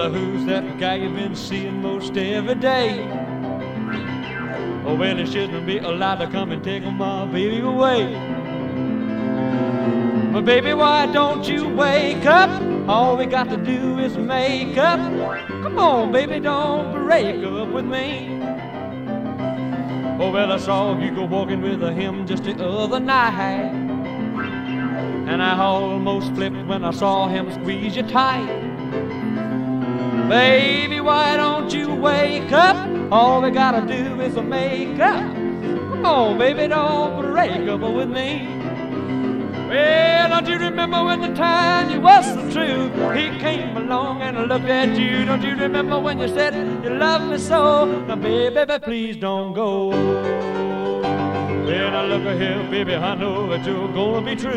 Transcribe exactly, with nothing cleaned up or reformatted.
Well, who's that guy you've been seeing most every day? Oh, well, he shouldn't be allowed to come and take my baby away. But baby, why don't you wake up? All we got to do is make up. Come on, baby, don't break up with me. Oh, well, I saw you go walking with him just the other night, and I almost flipped when I saw him squeeze you tight. Baby, why don't you wake up? All we gotta do is make up. Come on, baby, don't break up with me. Well, don't you remember when the time you was so true? He came along and looked at you. Don't you remember when you said you love me so? Now, baby, baby, please don't go. Well, now look here, baby, I know that you're gonna be true.